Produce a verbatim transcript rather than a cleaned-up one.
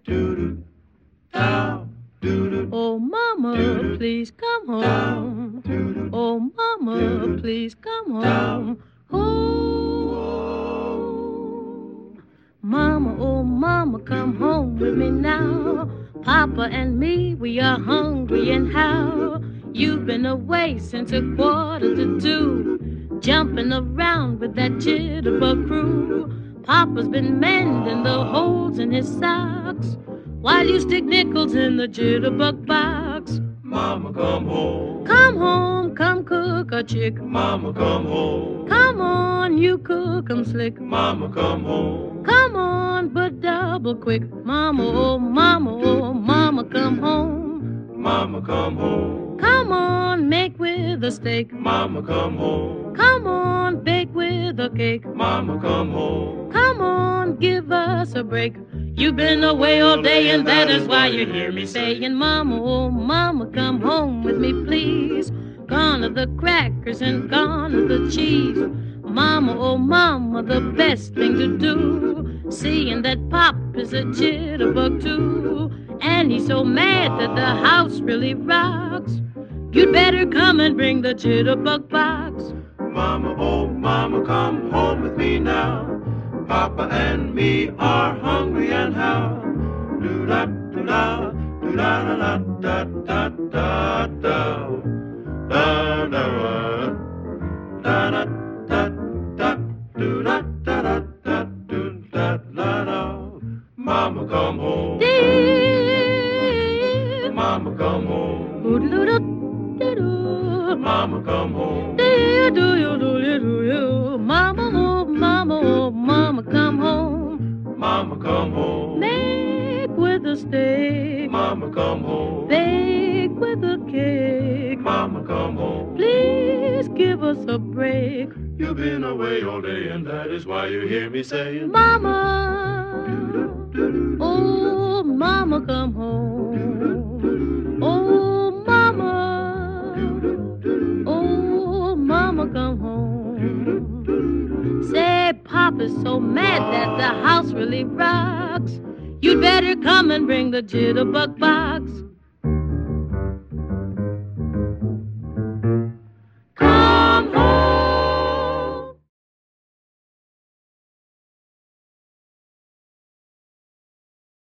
doo-doo, down, doo-doo. Oh, mama, please come home. Oh, mama, please come home. Home. Mama, oh, mama, come home with me now. Papa and me, we are hungry and how? You've been away since a quarter to two, jumping around with that jitterbug crew. Papa's been mending the holes in his socks while you stick nickels in the jitterbug box. Mama, come home. Come home, come cook a chick. Mama, come home. Come on, you cook 'em slick. Mama, come home. Come on, but double quick. Mama, oh, mama, oh, mama, come home. Mama, come home. Come on, make with a steak. Mama, come home. Come on, bake with a cake. Mama, come home. Come on, give us a break. You've been away all day and that is why you hear me saying, Mama, oh, mama, come home with me, please. Gone are the crackers and gone are the cheese. Mama, oh, mama, the best thing to do, seeing that Pop is a jitterbug too, and he's so mad that the house really rocks. You'd better come and bring the jitterbug box. Mama, oh, mama, come home with me now. Papa and me are hungry and how? Do-da-do-da, do-da-da-da-da-da-da-da. Da-da-da, da-da-da-da, do-da-da-da-da-do-da-da-da. Mama, come home. Dear, Mama, come home. oodle-doo-doo-doo. Mama, come home. Dear, do you, do you, do you? Mama, oh, mama, oh, mama, come home. Mama, come home. Make with a steak. Mama, come home. Bake with a cake. Mama, come home. Please give us a break. You've been away all day, and that is why you hear me saying, Mama, oh, mama, come home. Oh, mama, oh, mama, come home. Say, Papa's so mad that the house really rocks. You'd better come and bring the jitterbug box.